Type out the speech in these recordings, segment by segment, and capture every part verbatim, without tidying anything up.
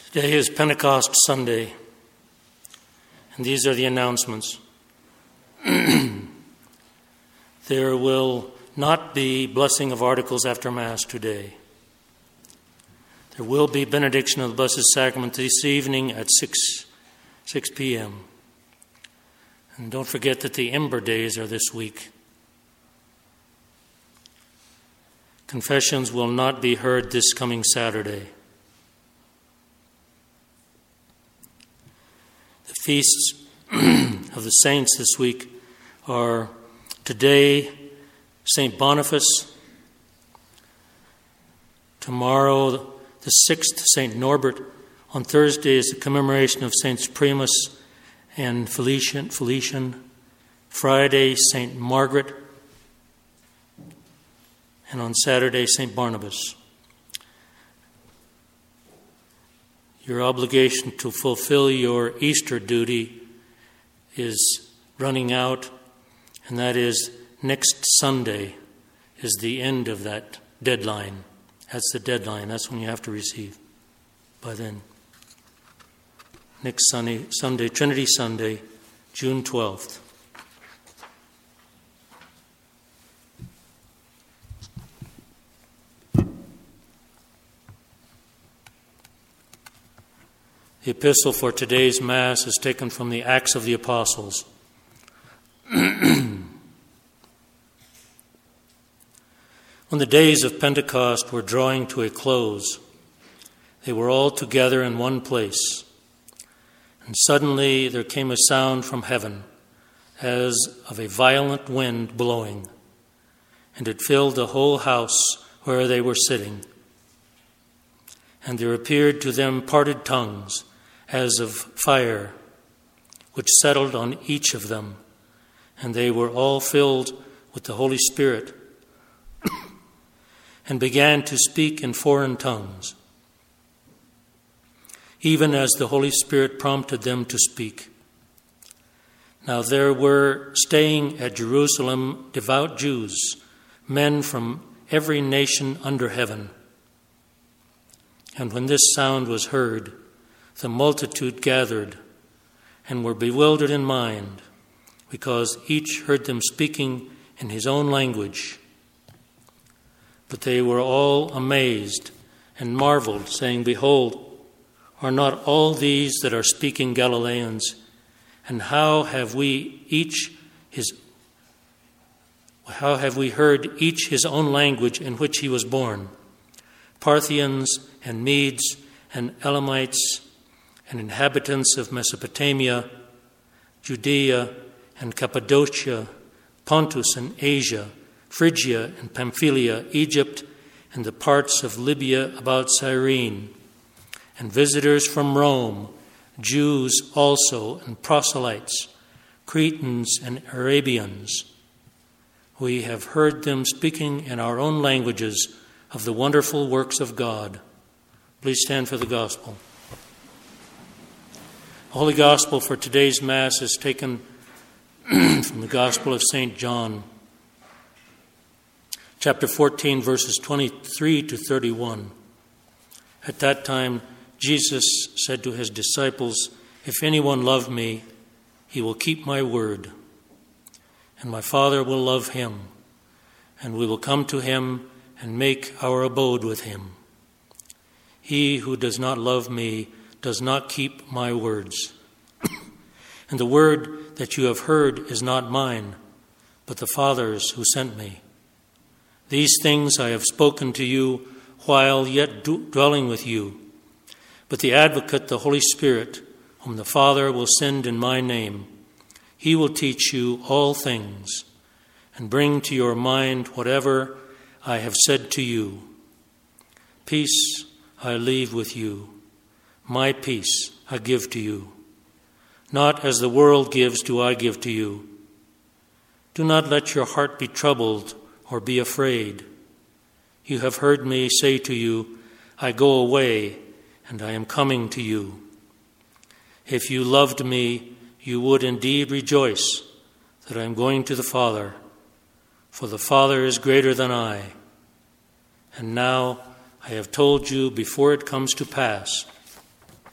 Today is Pentecost Sunday, and these are the announcements. There will not be blessing of articles after Mass today. There will be benediction of the Blessed Sacrament this evening at six p.m. And don't forget that the Ember Days are this week. Confessions will not be heard this coming Saturday. The feasts of the saints this week are today Saint Boniface, tomorrow the sixth Saint Norbert, on Thursday is the commemoration of Saints Primus and Felician, Felician, Friday Saint Margaret, and on Saturday Saint Barnabas. Your obligation to fulfill your Easter duty is running out, and that is next Sunday is the end of that deadline. That's the deadline. That's when you have to receive by then. Next Sunday, Sunday, Trinity Sunday, June twelfth. The epistle for today's Mass is taken from the Acts of the Apostles. When the days of Pentecost were drawing to a close, they were all together in one place. And suddenly there came a sound from heaven, as of a violent wind blowing, and it filled the whole house where they were sitting. And there appeared to them parted tongues, as of fire, which settled on each of them, and they were all filled with the Holy Spirit, and began to speak in foreign tongues, even as the Holy Spirit prompted them to speak. Now there were staying at Jerusalem devout Jews, men from every nation under heaven. And when this sound was heard, the multitude gathered and were bewildered in mind, because each heard them speaking in his own language. But they were all amazed and marveled, saying, "Behold, are not all these that are speaking Galileans? And how have we each his how have we heard each his own language in which he was born? Parthians and Medes and Elamites and inhabitants of Mesopotamia, Judea and Cappadocia, Pontus and Asia, Phrygia and Pamphylia, Egypt and the parts of Libya about Cyrene, and visitors from Rome, Jews also and proselytes, Cretans and Arabians. We have heard them speaking in our own languages of the wonderful works of God." Please stand for the Gospel. The Holy Gospel for today's Mass is taken from the Gospel of Saint John, chapter fourteen, verses twenty-three to thirty-one. At that time, Jesus said to his disciples, "If anyone love me, he will keep my word, and my Father will love him, and we will come to him and make our abode with him. He who does not love me does not keep my words. And the word that you have heard is not mine, but the Father's who sent me. These things I have spoken to you while yet dwelling with you. But the Advocate, the Holy Spirit, whom the Father will send in my name, he will teach you all things and bring to your mind whatever I have said to you. Peace I leave with you. My peace I give to you. Not as the world gives do I give to you. Do not let your heart be troubled or be afraid. You have heard me say to you, I go away and I am coming to you. If you loved me, you would indeed rejoice that I am going to the Father, for the Father is greater than I. And now I have told you before it comes to pass.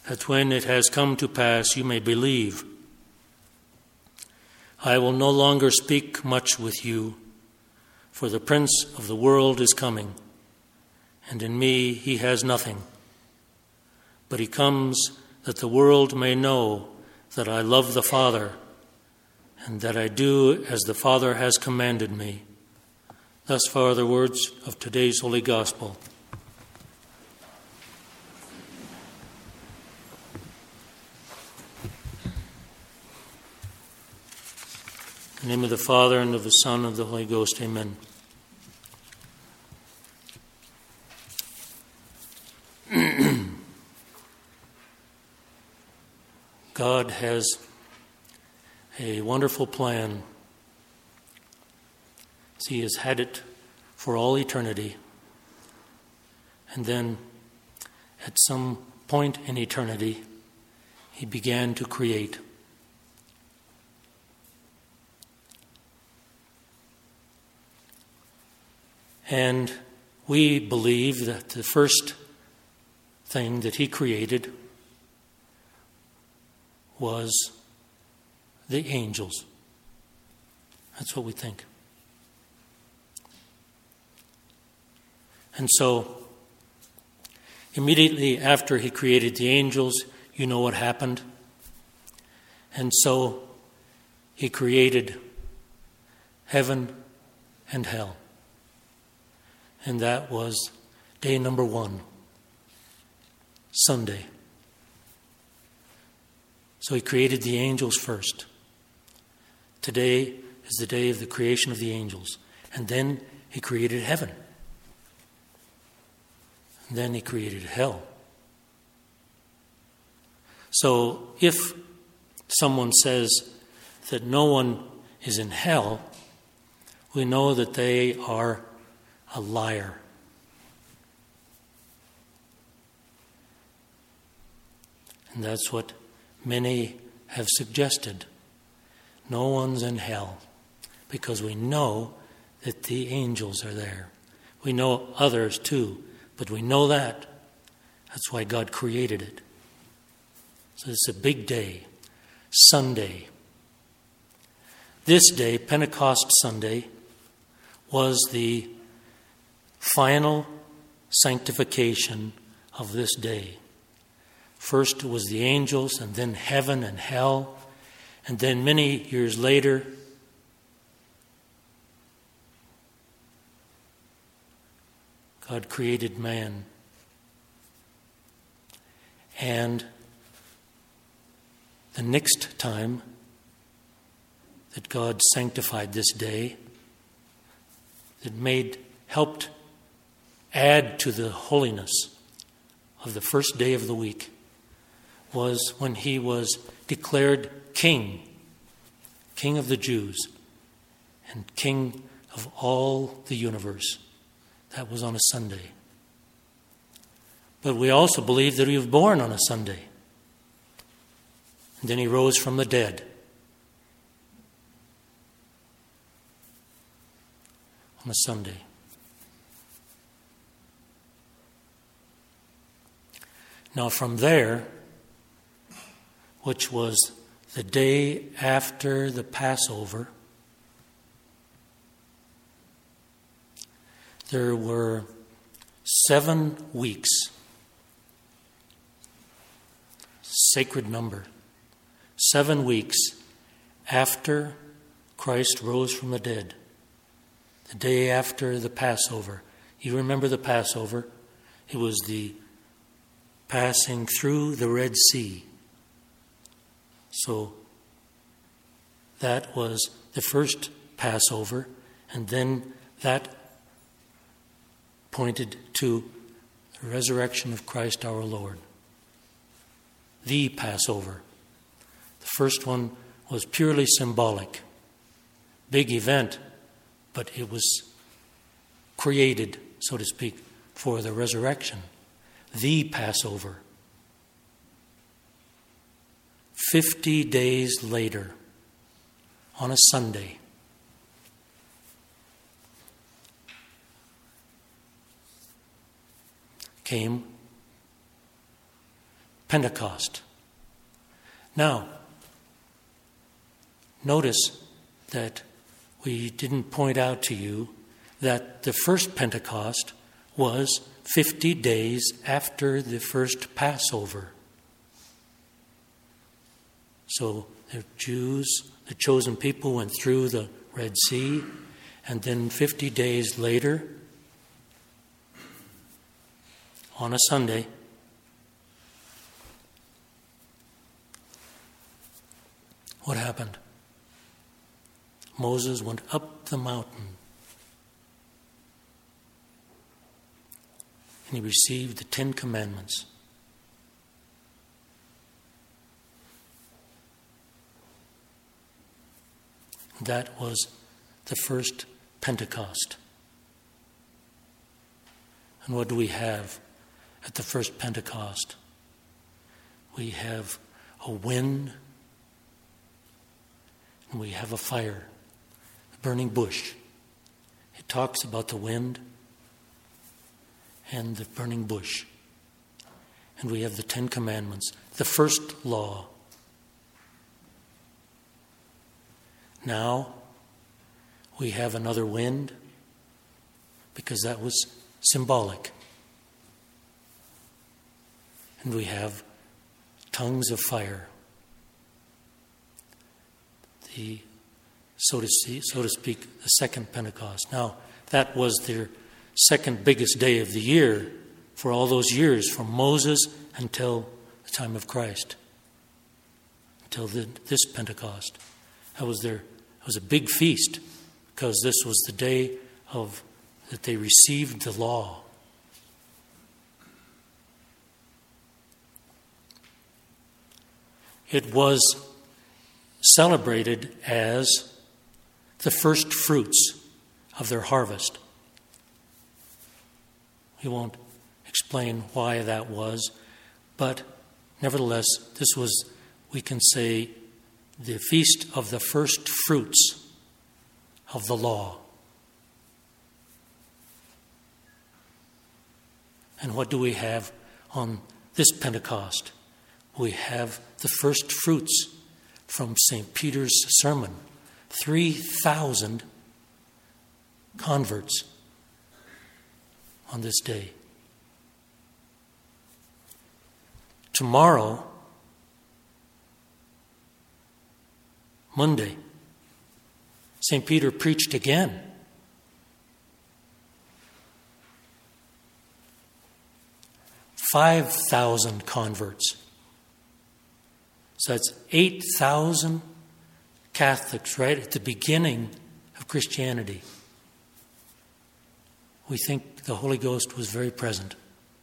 that when it has come to pass you may believe. I will no longer speak much with you, for the prince of the world is coming, and in me he has nothing. But he comes that the world may know that I love the Father, and that I do as the Father has commanded me. Thus far the words of today's Holy Gospel. In the name of the Father, and of the Son, and of the Holy Ghost, amen. God has a wonderful plan. He has had it for all eternity. And then, at some point in eternity, he began to create. And we believe that the first thing that he created was the angels. That's what we think. And so, immediately after he created the angels, you know what happened. And so, he created heaven and hell. And that was day number one, Sunday. So he created the angels first. Today is the day of the creation of the angels. And then he created heaven. And then he created hell. So if someone says that no one is in hell, we know that they are a liar. And that's what many have suggested. No one's in hell, because we know that the angels are there. We know others too, but we know that. That's why God created it. So it's a big day, Sunday. This day, Pentecost Sunday, was the final sanctification of this day. First was the angels, and then heaven and hell, and then many years later, God created man. And the next time that God sanctified this day, that made, helped add to the holiness of the first day of the week, was when he was declared king, king of the Jews, and king of all the universe. That was on a Sunday. But we also believe that he was born on a Sunday. And then he rose from the dead on a Sunday. Now from there, which was the day after the Passover, there were seven weeks, sacred number, seven weeks after Christ rose from the dead, the day after the Passover. You remember the Passover? It was the passing through the Red Sea. So that was the first Passover, and then that pointed to the resurrection of Christ our Lord. The Passover. The first one was purely symbolic. Big event, but it was created, so to speak, for the resurrection. The Passover. Fifty days later, on a Sunday, came Pentecost. Now, notice that we didn't point out to you that the first Pentecost was fifty days after the first Passover. So the Jews, the chosen people, went through the Red Sea, and then fifty days later, on a Sunday, what happened? Moses went up the mountain and he received the Ten Commandments. That was the first Pentecost. And what do we have at the first Pentecost? We have a wind and we have a fire, a burning bush. It talks about the wind and the burning bush. And we have the Ten Commandments, the first law. Now we have another wind because that was symbolic. And we have tongues of fire. The, so to, see, so to speak, the second Pentecost. Now, that was their second biggest day of the year for all those years, from Moses until the time of Christ, until the, this Pentecost. That was their, it was a big feast because this was the day of that they received the law. It was celebrated as the first fruits of their harvest. We won't explain why that was, but nevertheless, this was, we can say, the feast of the first fruits of the law. And what do we have on this Pentecost? We have the first fruits from Saint Peter's sermon. three thousand converts on this day. Tomorrow, Monday, Saint Peter preached again. Five thousand converts. So that's eight thousand Catholics right at the beginning of Christianity. We think the Holy Ghost was very present.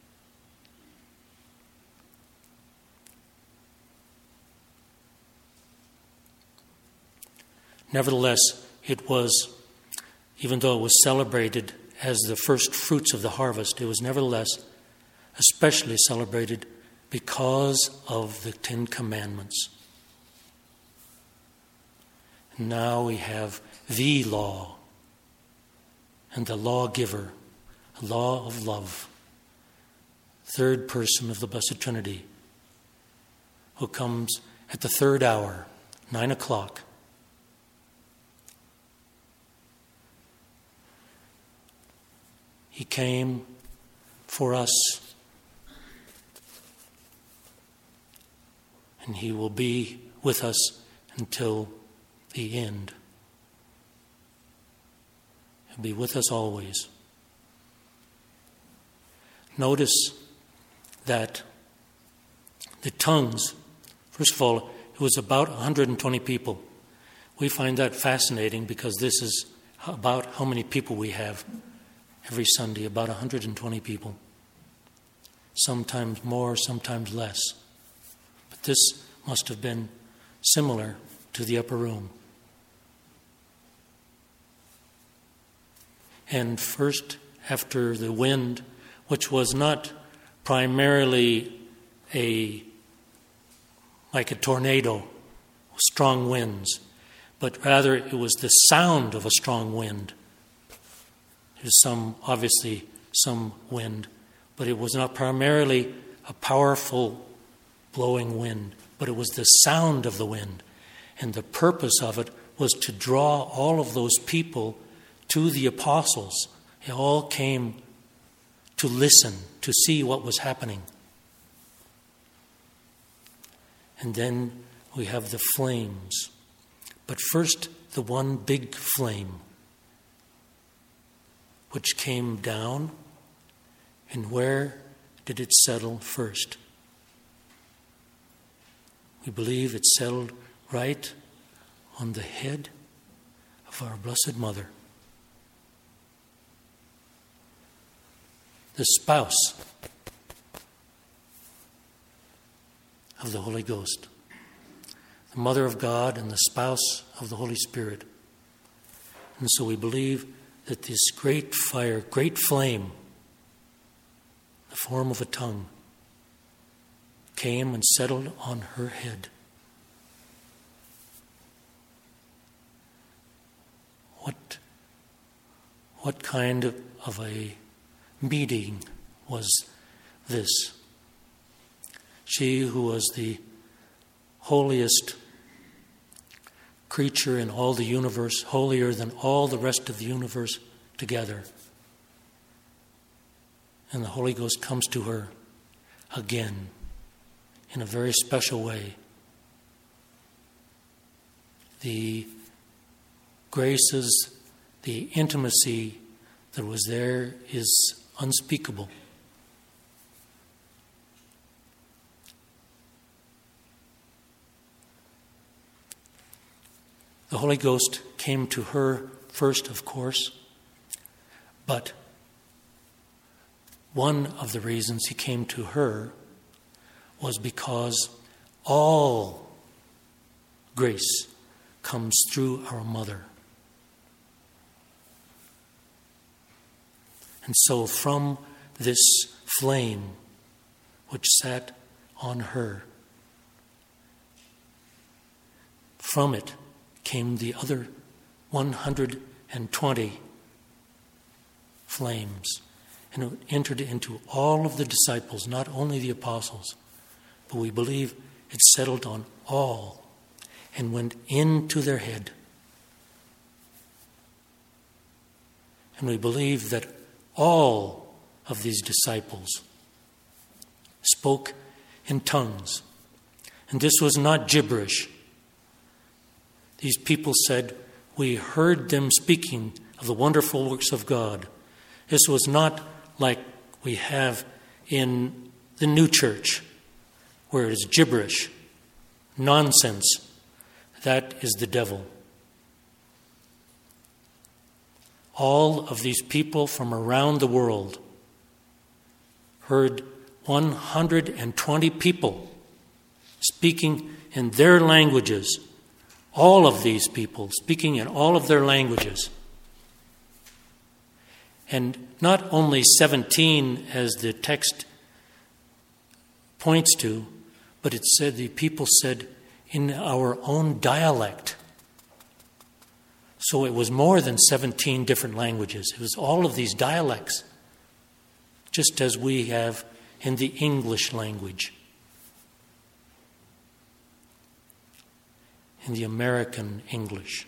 Nevertheless, it was, even though it was celebrated as the first fruits of the harvest, it was nevertheless especially celebrated because of the Ten Commandments. And now we have the law and the lawgiver, a law of love, third person of the Blessed Trinity, who comes at the third hour, nine o'clock. He came for us, and he will be with us until the end. He'll be with us always. Notice that the tongues, first of all, it was about one hundred twenty people. We find that fascinating because this is about how many people we have every Sunday, about one hundred twenty people. Sometimes more, sometimes less. But this must have been similar to the upper room. And first, after the wind, which was not primarily a like a tornado, strong winds, but rather it was the sound of a strong wind. There's some, obviously, some wind, but it was not primarily a powerful blowing wind, but it was the sound of the wind. And the purpose of it was to draw all of those people to the apostles. They all came to listen, to see what was happening. And then we have the flames. But first, the one big flame, which came down. And where did it settle first? We believe it settled right on the head of our Blessed Mother, the spouse of the Holy Ghost, the Mother of God and the spouse of the Holy Spirit. And so we believe that this great fire, great flame, the form of a tongue, came and settled on her head. What, what kind of, of a meeting was this? She who was the holiest creature in all the universe, holier than all the rest of the universe together. And the Holy Ghost comes to her again in a very special way. The graces, the intimacy that was there is unspeakable. The Holy Ghost came to her first, of course, but one of the reasons he came to her was because all grace comes through our mother. And so from this flame which sat on her, from it came the other one hundred twenty flames. And it entered into all of the disciples, not only the apostles, but we believe it settled on all and went into their head. And we believe that all of these disciples spoke in tongues. And this was not gibberish. These people said, we heard them speaking of the wonderful works of God. This was not like we have in the new church, where it is gibberish, nonsense. That is the devil. All of these people from around the world heard one hundred twenty people speaking in their languages. All of these people speaking in all of their languages. And not only seventeen, as the text points to, but it said the people said in our own dialect. So it was more than seventeen different languages. It was all of these dialects, just as we have in the English language, in the American English.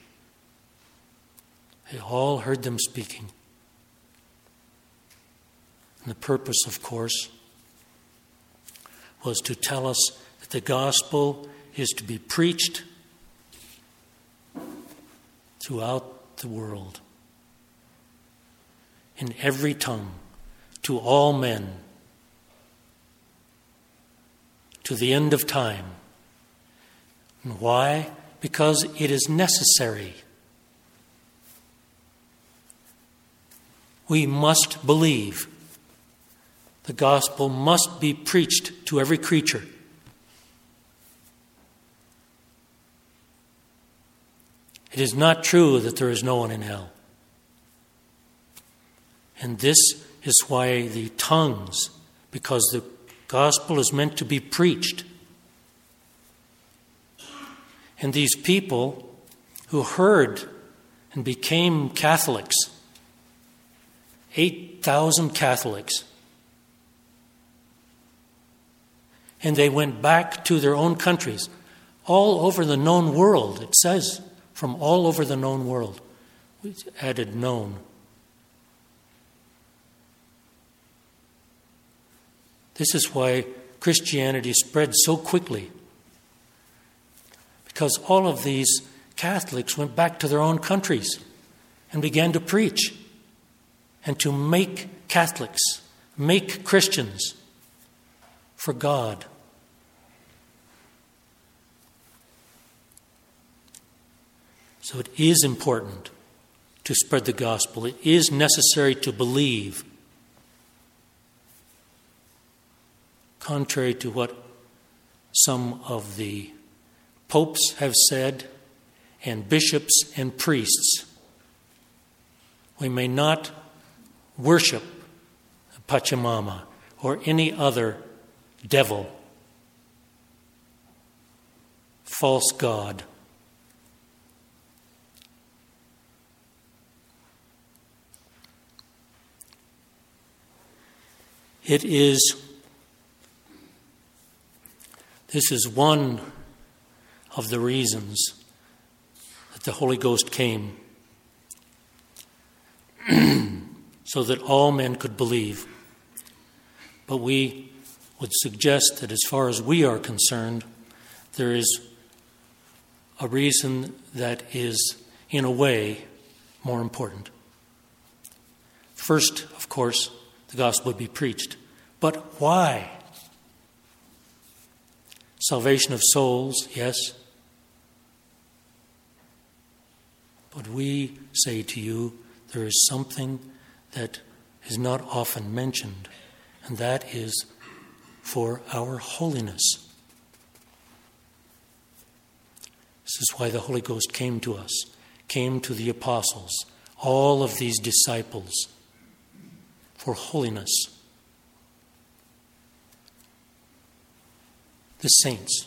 They all heard them speaking. And the purpose, of course, was to tell us that the gospel is to be preached throughout the world, in every tongue, to all men, to the end of time. And why? Because it is necessary. We must believe. The gospel must be preached to every creature. It is not true that there is no one in hell. And this is why the tongues, because the gospel is meant to be preached. And these people who heard and became Catholics, eight thousand Catholics, and they went back to their own countries, all over the known world. It says, from all over the known world. We added known. This is why Christianity spread so quickly. Because all of these Catholics went back to their own countries and began to preach and to make Catholics, make Christians for God. So it is important to spread the gospel. It is necessary to believe. Contrary to what some of the popes have said, and bishops and priests, we may not worship Pachamama or any other devil, false god. It is, this is one of the reasons that the Holy Ghost came, so that all men could believe. But we would suggest that as far as we are concerned, there is a reason that is, in a way, more important. First, of course, the gospel would be preached. But why? Salvation of souls, yes. But we say to you, there is something that is not often mentioned, and that is for our holiness. This is why the Holy Ghost came to us, came to the apostles, all of these disciples, for holiness. The saints.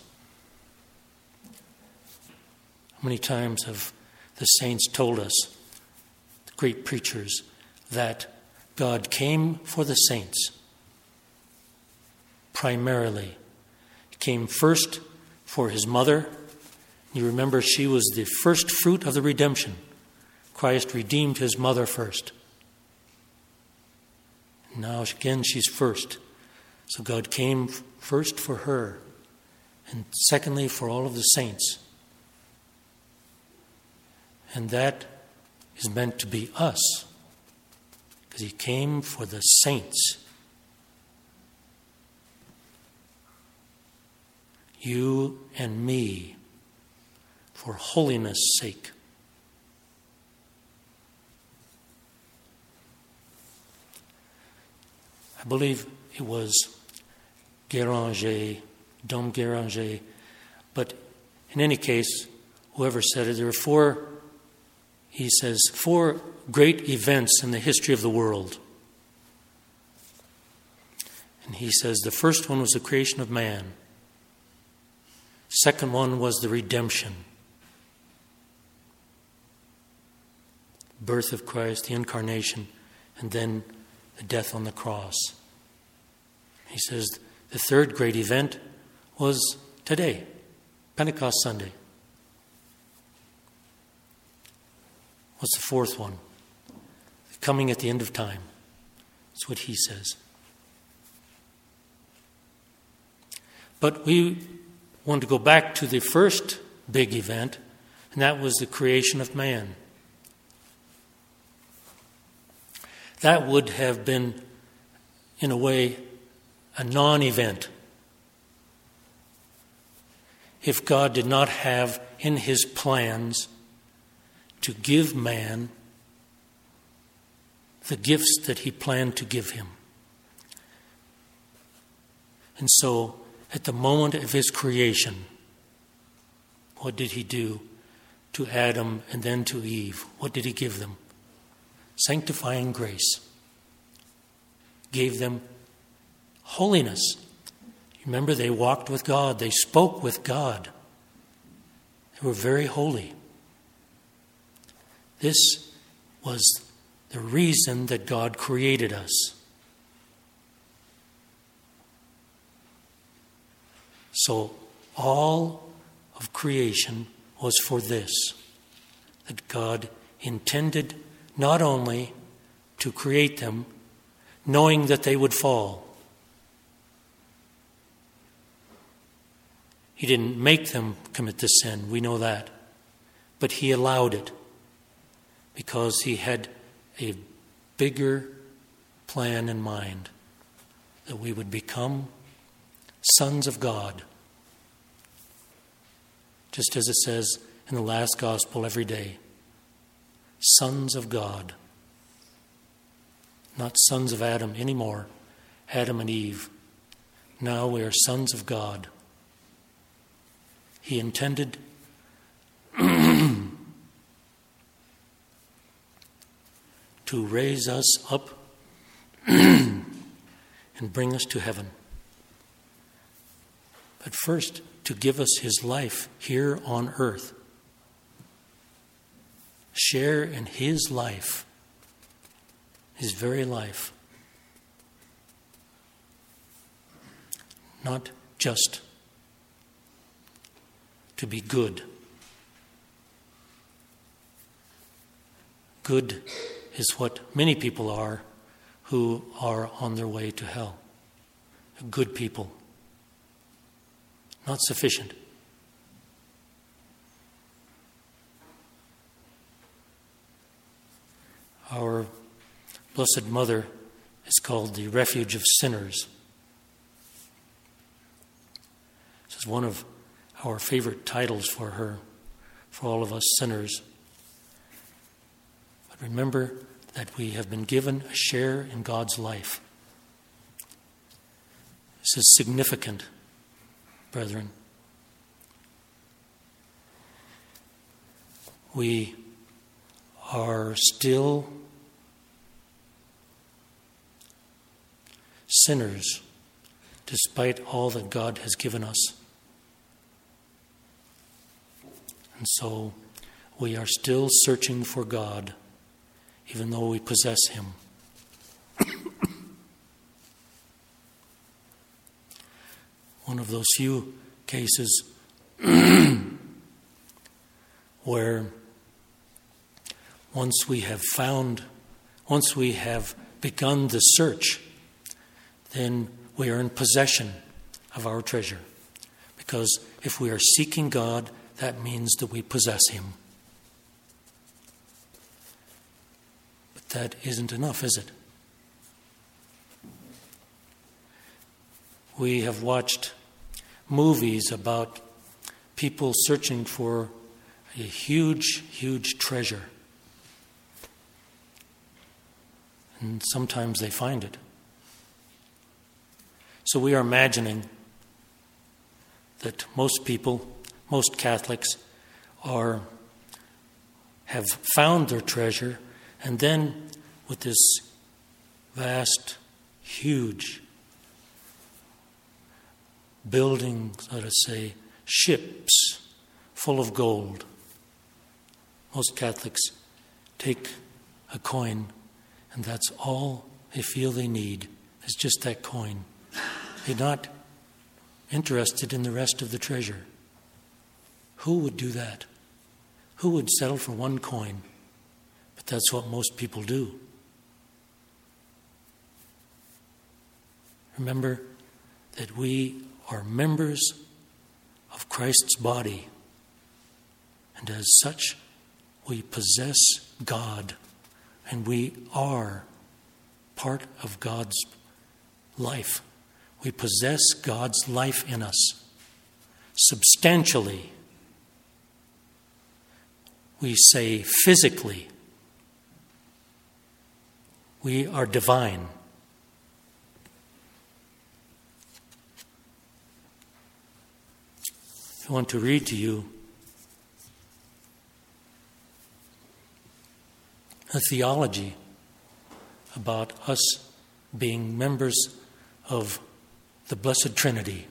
How many times have the saints told us, the great preachers, that God came for the saints? Primarily. He came first for his mother. You remember she was the first fruit of the redemption. Christ redeemed his mother first. Now again she's first. So God came first for her. And secondly, for all of the saints. And that is meant to be us. Because he came for the saints. You and me. For holiness' sake. I believe it was Guéranger, Dom Guéranger, but in any case, whoever said it, there are four, he says, four great events in the history of the world. And he says the first one was the creation of man. Second one was the redemption. Birth of Christ, the incarnation, and then the death on the cross. He says the third great event was today, Pentecost Sunday. What's the fourth one? Coming at the end of time. That's what he says. But we want to go back to the first big event, and that was the creation of man. That would have been, in a way, a non-event if God did not have in his plans to give man the gifts that he planned to give him. And so, at the moment of his creation, what did he do to Adam and then to Eve? What did he give them? Sanctifying grace. Gave them holiness. Remember, they walked with God. They spoke with God. They were very holy. This was the reason that God created us. So all of creation was for this, that God intended not only to create them, knowing that they would fall. He didn't make them commit the sin, we know that. But he allowed it because he had a bigger plan in mind, that we would become sons of God. Just as it says in the last gospel every day, sons of God. Not sons of Adam anymore, Adam and Eve. Now we are sons of God. He intended to raise us up and bring us to heaven. But first, to give us his life here on earth. Share in his life, his very life. Not just to be good. Good is what many people are who are on their way to hell. Good people. Not sufficient. Our Blessed Mother is called the refuge of sinners. This is one of our favorite titles for her, for all of us sinners. But remember that we have been given a share in God's life. This is significant, brethren. We are still sinners despite all that God has given us. And so we are still searching for God, even though we possess him. One of those few cases where once we have found, once we have begun the search, then we are in possession of our treasure. Because if we are seeking God, that means that we possess him. But that isn't enough, is it? We have watched movies about people searching for a huge, huge treasure. And sometimes they find it. So we are imagining that most people, most Catholics, are have found their treasure, and then with this vast, huge buildings, let us say, ships full of gold. Most Catholics take a coin, and that's all they feel they need, is just that coin. They're not interested in the rest of the treasure. Who would do that? Who would settle for one coin? But that's what most people do. Remember that we are members of Christ's body, and as such, we possess God, and we are part of God's life. We possess God's life in us substantially. We say physically. We are divine. I want to read to you a theology about us being members of the Blessed Trinity.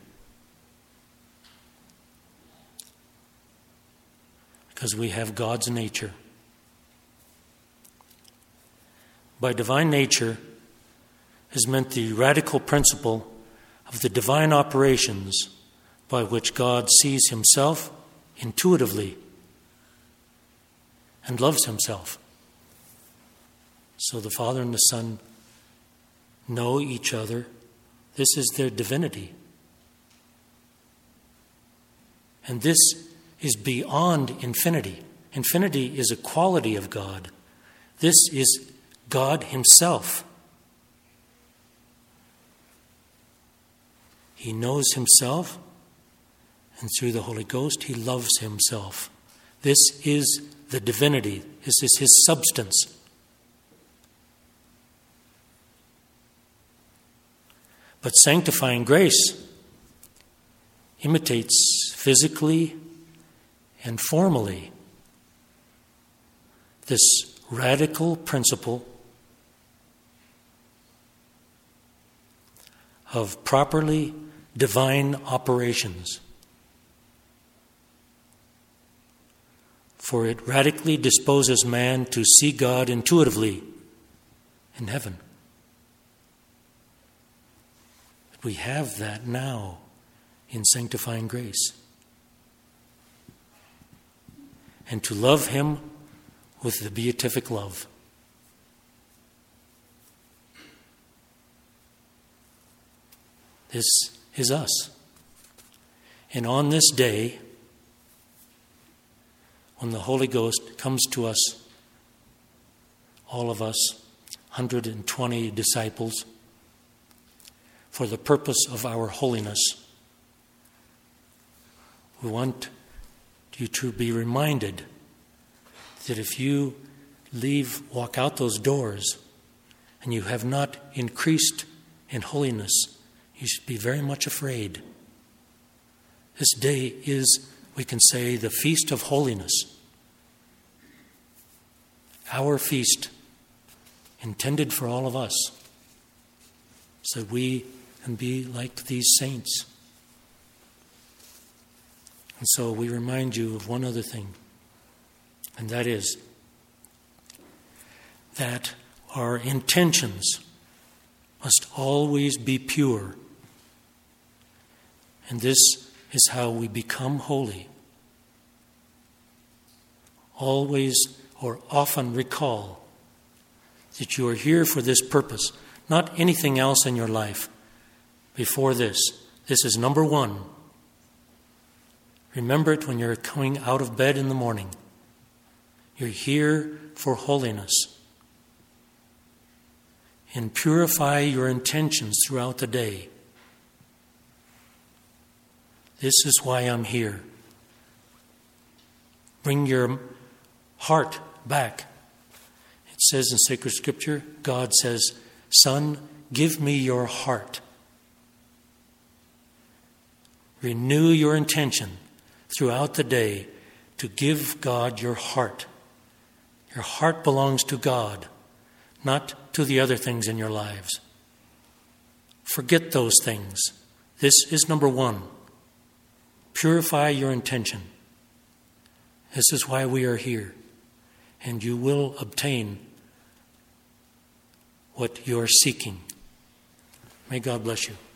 Because we have God's nature. By divine nature is meant the radical principle of the divine operations by which God sees himself intuitively and loves himself. So the Father and the Son know each other. This is their divinity. And this is beyond infinity. Infinity is a quality of God. This is God himself. He knows himself, and through the Holy Ghost, he loves himself. This is the divinity. This is his substance. But sanctifying grace imitates physically and formally this radical principle of properly divine operations. For it radically disposes man to see God intuitively in heaven. But we have that now in sanctifying grace. And to love him with the beatific love. This is us. And on this day, when the Holy Ghost comes to us, all of us, one hundred twenty disciples, for the purpose of our holiness, we want you to be reminded that if you leave, walk out those doors, and you have not increased in holiness, you should be very much afraid. This day is, we can say, the feast of holiness. Our feast, intended for all of us, so that we can be like these saints. And so we remind you of one other thing, and that is that our intentions must always be pure. And this is how we become holy. Always or often recall that you are here for this purpose, not anything else in your life before this. This is number one. Remember it when you're coming out of bed in the morning. You're here for holiness. And purify your intentions throughout the day. This is why I'm here. Bring your heart back. It says in sacred scripture, God says, "Son, give me your heart." Renew your intention throughout the day to give God your heart. Your heart belongs to God, not to the other things in your lives. Forget those things. This is number one. Purify your intention. This is why we are here. And you will obtain what you are seeking. May God bless you.